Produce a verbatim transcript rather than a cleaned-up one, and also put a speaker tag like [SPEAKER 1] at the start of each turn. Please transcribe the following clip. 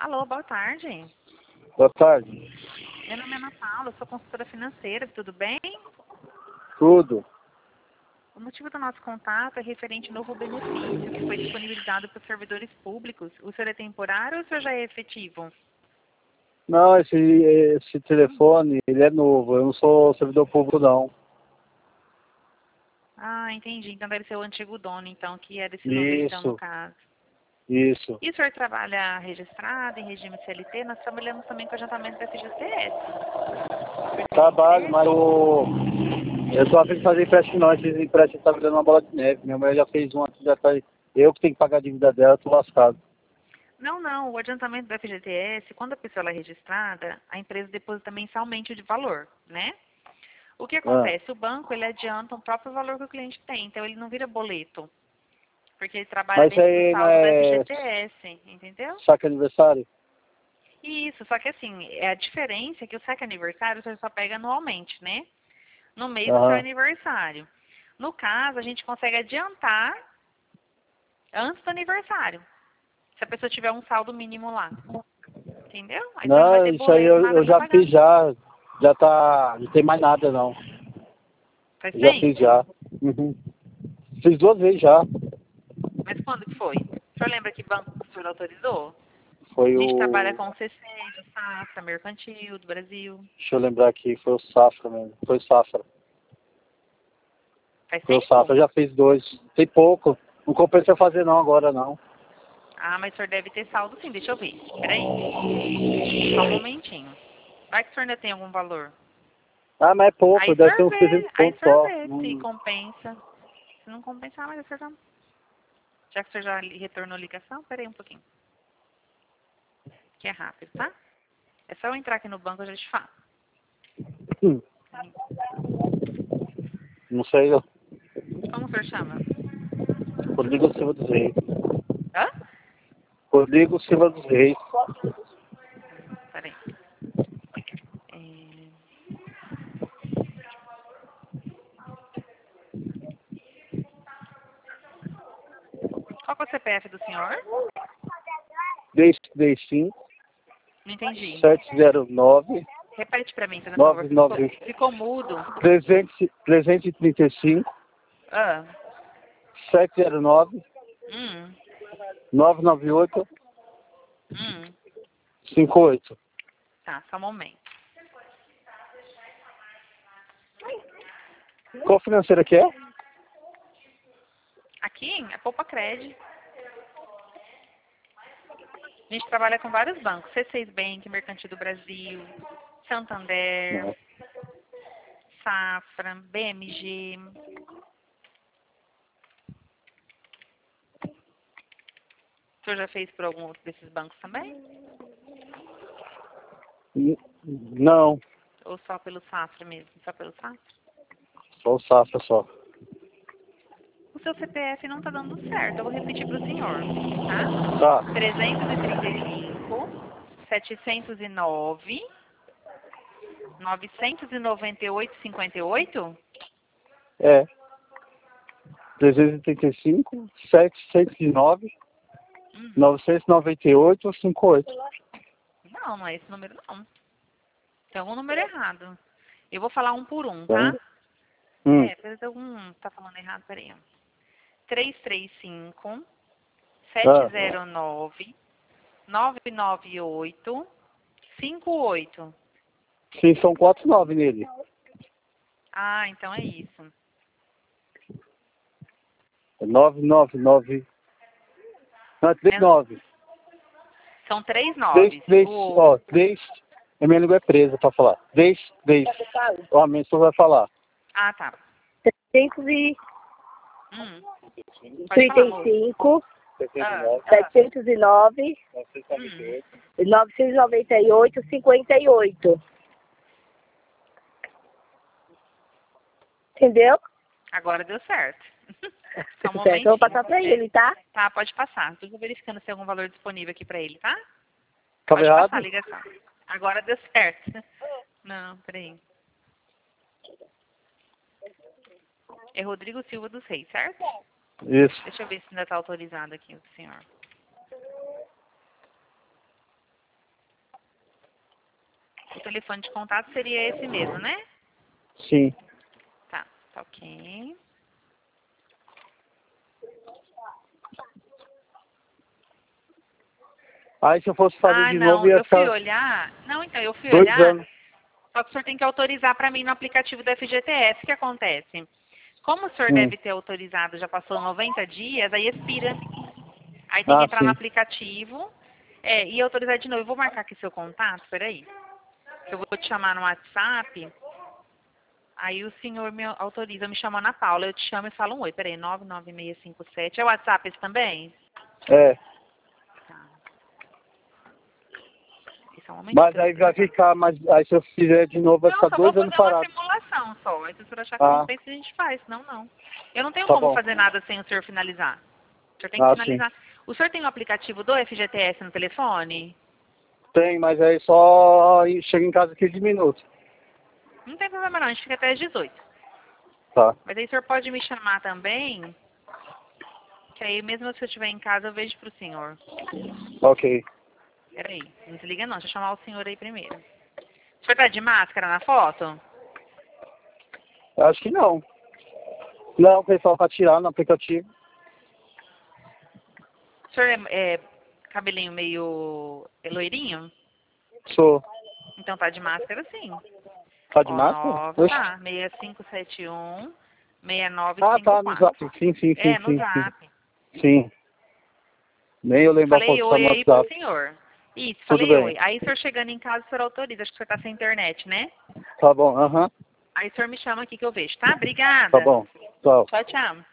[SPEAKER 1] Alô, boa tarde.
[SPEAKER 2] Boa tarde.
[SPEAKER 1] Meu nome é Ana Paula, sou consultora financeira, tudo bem?
[SPEAKER 2] Tudo.
[SPEAKER 1] O motivo do nosso contato é referente ao novo benefício que foi disponibilizado para os servidores públicos. O senhor é temporário ou o senhor já é efetivo?
[SPEAKER 2] Não, esse, esse telefone, ele é novo. Eu não sou servidor público, não.
[SPEAKER 1] Ah, entendi. Então deve ser o antigo dono, então, que era esse número, então, no
[SPEAKER 2] Isso,
[SPEAKER 1] caso.
[SPEAKER 2] isso.
[SPEAKER 1] E o senhor trabalha registrado em regime C L T? Nós trabalhamos também com adiantamento da F G T S.
[SPEAKER 2] Trabalho, mas eu, eu tô a fim de fazer empréstimo não. Esse empréstimo tá virando uma bola de neve. Minha mulher já fez um, já tá, eu que tenho que pagar a dívida dela, eu tô lascado.
[SPEAKER 1] Não, não. O adiantamento do F G T S, quando a pessoa ela é registrada, a empresa deposita mensalmente o valor, né? O que
[SPEAKER 2] Ah,
[SPEAKER 1] acontece? O banco, ele adianta o próprio valor que o cliente tem, então ele não vira boleto, porque ele trabalha
[SPEAKER 2] mas isso
[SPEAKER 1] dentro do
[SPEAKER 2] aí não
[SPEAKER 1] saldo do
[SPEAKER 2] é
[SPEAKER 1] F G T S, entendeu?
[SPEAKER 2] saque aniversário?
[SPEAKER 1] Isso, só que assim, é a diferença é que o saque aniversário você só pega anualmente, né? No mês do seu
[SPEAKER 2] Aham.
[SPEAKER 1] aniversário. No caso, a gente consegue adiantar antes do aniversário, se a pessoa tiver um saldo mínimo lá, entendeu? Aí você não vai
[SPEAKER 2] Não,
[SPEAKER 1] ter
[SPEAKER 2] isso aí
[SPEAKER 1] boleto,
[SPEAKER 2] eu,
[SPEAKER 1] nada
[SPEAKER 2] eu
[SPEAKER 1] para
[SPEAKER 2] já
[SPEAKER 1] pagar.
[SPEAKER 2] fiz já. Já tá, não tem mais nada não.
[SPEAKER 1] Faz
[SPEAKER 2] Eu já fiz
[SPEAKER 1] tempo?
[SPEAKER 2] já. Uhum. Fiz duas vezes já.
[SPEAKER 1] Mas quando que foi? O senhor lembra que banco que o senhor autorizou?
[SPEAKER 2] Foi
[SPEAKER 1] A gente trabalha
[SPEAKER 2] o...
[SPEAKER 1] com o C C, do Safra, Mercantil, do Brasil.
[SPEAKER 2] Deixa eu lembrar aqui, foi o Safra mesmo. Foi o Safra.
[SPEAKER 1] Faz
[SPEAKER 2] Foi o
[SPEAKER 1] tempo?
[SPEAKER 2] Safra, eu já fiz dois. Tem pouco. Não compensa fazer não agora não.
[SPEAKER 1] Ah, mas o senhor deve ter saldo sim, deixa eu ver. Peraí. Só um momentinho. Vai que o senhor ainda tem algum valor.
[SPEAKER 2] Ah, mas é pouco,
[SPEAKER 1] Aí o
[SPEAKER 2] deve ter
[SPEAKER 1] senhor
[SPEAKER 2] uns
[SPEAKER 1] vê,
[SPEAKER 2] trezentos
[SPEAKER 1] aí o
[SPEAKER 2] pontos
[SPEAKER 1] senhor
[SPEAKER 2] só.
[SPEAKER 1] vê se
[SPEAKER 2] Hum.
[SPEAKER 1] compensa. Se não compensar, mas o senhor já... Já que o senhor já li- retornou a ligação, peraí um pouquinho. Que é rápido, tá? É só eu entrar aqui no banco, eu já te falo.
[SPEAKER 2] Hum. Não sei, não.
[SPEAKER 1] Como o senhor chama?
[SPEAKER 2] Rodrigo Silva dos Reis.
[SPEAKER 1] Hã?
[SPEAKER 2] Rodrigo Silva dos Reis.
[SPEAKER 1] Peraí. É... Qual que é o C P F do senhor?
[SPEAKER 2] três três cinco,
[SPEAKER 1] Não entendi.
[SPEAKER 2] sete zero nove,
[SPEAKER 1] Repete pra mim, fazendo favor,
[SPEAKER 2] nove
[SPEAKER 1] que ficou,
[SPEAKER 2] nove
[SPEAKER 1] ficou mudo.
[SPEAKER 2] trezentos trezentos e trinta e cinco,
[SPEAKER 1] Ah,
[SPEAKER 2] sete zero nove,
[SPEAKER 1] hum,
[SPEAKER 2] nove nove oito,
[SPEAKER 1] hum.
[SPEAKER 2] cinco oito.
[SPEAKER 1] Tá, só um momento.
[SPEAKER 2] Qual financeira que é?
[SPEAKER 1] Aqui é Poupa Cred. A gente trabalha com vários bancos. C seis Bank, Mercantil do Brasil, Santander,
[SPEAKER 2] Não.
[SPEAKER 1] Safra, B M G. O senhor já fez por algum outro desses bancos também?
[SPEAKER 2] N- Não,
[SPEAKER 1] Ou só pelo Safra mesmo? Só pelo Safra?
[SPEAKER 2] só o Safra só.
[SPEAKER 1] O seu C P F não tá dando certo. Eu vou repetir pro senhor, tá?
[SPEAKER 2] Tá,
[SPEAKER 1] trezentos e trinta e cinco, setecentos e nove, novecentos e noventa e oito, cinquenta e oito?
[SPEAKER 2] é. trezentos e trinta e cinco, setecentos e nove,
[SPEAKER 1] Hum,
[SPEAKER 2] novecentos e noventa e oito, cinquenta e oito.
[SPEAKER 1] não, não é esse número não. Tem algum número errado. Eu vou falar um por um,
[SPEAKER 2] Então,
[SPEAKER 1] tá?
[SPEAKER 2] hum,
[SPEAKER 1] É, tem algum... Tá falando errado, peraí. ó. trezentos e trinta e cinco,
[SPEAKER 2] ah,
[SPEAKER 1] setecentos e nove, novecentos e noventa e oito, cinquenta e oito.
[SPEAKER 2] sim, são quatro nove nele.
[SPEAKER 1] Ah, então é isso.
[SPEAKER 2] nove nove nove. Não, é três
[SPEAKER 1] É-
[SPEAKER 2] nove.
[SPEAKER 1] São três
[SPEAKER 2] três
[SPEAKER 1] noves.
[SPEAKER 2] três,
[SPEAKER 1] O...
[SPEAKER 2] ó, três. A minha língua é presa pra falar. três três. Ó, a minha vai falar.
[SPEAKER 1] Ah, tá.
[SPEAKER 3] setecentos e
[SPEAKER 1] Hum, pode
[SPEAKER 3] trinta
[SPEAKER 1] falar,
[SPEAKER 3] e
[SPEAKER 1] moço.
[SPEAKER 3] cinco,
[SPEAKER 1] Ah,
[SPEAKER 3] setecentos e nove,
[SPEAKER 1] hum.
[SPEAKER 3] novecentos e noventa e oito, cinquenta e oito. Entendeu?
[SPEAKER 1] Agora deu certo. Só um
[SPEAKER 3] Tudo certo. Eu vou
[SPEAKER 1] momentinho.
[SPEAKER 3] passar pra
[SPEAKER 1] É,
[SPEAKER 3] ele, tá?
[SPEAKER 1] tá, pode passar. Estou verificando se tem algum valor disponível aqui pra ele, tá?
[SPEAKER 2] Tava
[SPEAKER 1] Pode passar a
[SPEAKER 2] errado?
[SPEAKER 1] ligação. Agora deu certo. Não, peraí. É Rodrigo Silva dos Reis, certo?
[SPEAKER 2] Isso.
[SPEAKER 1] Deixa eu ver se ainda tá autorizado aqui o senhor. telefone de contato seria esse mesmo, né?
[SPEAKER 2] Sim.
[SPEAKER 1] Tá, tá ok.
[SPEAKER 2] Aí se eu fosse fazer
[SPEAKER 1] Ah,
[SPEAKER 2] de
[SPEAKER 1] não,
[SPEAKER 2] novo ia
[SPEAKER 1] eu fui
[SPEAKER 2] ficar
[SPEAKER 1] olhar. Não, então, eu fui
[SPEAKER 2] dois
[SPEAKER 1] olhar.
[SPEAKER 2] anos.
[SPEAKER 1] Só que o senhor tem que autorizar para mim no aplicativo do F G T S. O que acontece? Como o senhor
[SPEAKER 2] Hum.
[SPEAKER 1] deve ter autorizado, já passou noventa dias, aí expira. Aí tem que
[SPEAKER 2] Ah,
[SPEAKER 1] entrar no
[SPEAKER 2] sim.
[SPEAKER 1] aplicativo é, e autorizar de novo. Eu vou marcar aqui seu contato, peraí. Eu vou te chamar no WhatsApp. Aí o senhor me autoriza, me chama Ana Paula. Eu te chamo e falo um oi. Peraí, nove nove seis cinco sete. É o WhatsApp esse também?
[SPEAKER 2] É.
[SPEAKER 1] Tá. Isso é um momentinho
[SPEAKER 2] Mas
[SPEAKER 1] que eu vou
[SPEAKER 2] aí vai
[SPEAKER 1] perguntar.
[SPEAKER 2] ficar, mas aí se eu fizer de novo vai
[SPEAKER 1] Não,
[SPEAKER 2] ficar
[SPEAKER 1] só vou
[SPEAKER 2] dois anos
[SPEAKER 1] fazer uma
[SPEAKER 2] parado.
[SPEAKER 1] simulação só. Aí se o senhor achar que
[SPEAKER 2] Ah,
[SPEAKER 1] compensa, a gente faz. Não, não. Eu não tenho
[SPEAKER 2] tá
[SPEAKER 1] como
[SPEAKER 2] bom.
[SPEAKER 1] fazer nada sem o senhor finalizar. O senhor tem que
[SPEAKER 2] Ah, sim.
[SPEAKER 1] finalizar. O senhor tem o aplicativo do F G T S no telefone?
[SPEAKER 2] Tem, mas aí só chega em casa quinze minutos.
[SPEAKER 1] Não tem problema não, a gente fica até às dezoito.
[SPEAKER 2] Tá.
[SPEAKER 1] Mas aí o senhor pode me chamar também, que aí mesmo se eu estiver em casa eu vejo pro senhor.
[SPEAKER 2] Ok.
[SPEAKER 1] Peraí, não desliga não, deixa eu chamar o senhor aí primeiro. O senhor tá de máscara na foto?
[SPEAKER 2] Acho que não. Não, o pessoal tá tirando no aplicativo.
[SPEAKER 1] O senhor é, é cabelinho meio loirinho?
[SPEAKER 2] Sou.
[SPEAKER 1] Então tá de máscara sim.
[SPEAKER 2] Tá de
[SPEAKER 1] Ó,
[SPEAKER 2] máscara?
[SPEAKER 1] nove,
[SPEAKER 2] Oxe.
[SPEAKER 1] tá, seis cinco sete um, seis nove
[SPEAKER 2] Ah,
[SPEAKER 1] cinco
[SPEAKER 2] tá, no
[SPEAKER 1] quatro.
[SPEAKER 2] zap. Sim, sim, sim,
[SPEAKER 1] É, no
[SPEAKER 2] sim, sim.
[SPEAKER 1] zap.
[SPEAKER 2] Sim. Nem eu
[SPEAKER 1] Eu
[SPEAKER 2] lembro a
[SPEAKER 1] falei
[SPEAKER 2] posição
[SPEAKER 1] oi
[SPEAKER 2] no
[SPEAKER 1] aí pro
[SPEAKER 2] WhatsApp.
[SPEAKER 1] senhor. Isso,
[SPEAKER 2] Tudo
[SPEAKER 1] falei
[SPEAKER 2] bem.
[SPEAKER 1] oi. Aí o senhor chegando em casa, o senhor autoriza. Acho que o senhor tá sem internet, né?
[SPEAKER 2] Tá bom, aham.
[SPEAKER 1] Aí o senhor me chama aqui que eu vejo, tá?
[SPEAKER 2] Tá
[SPEAKER 1] Obrigada.
[SPEAKER 2] bom. Tchau.
[SPEAKER 1] Tchau, tchau.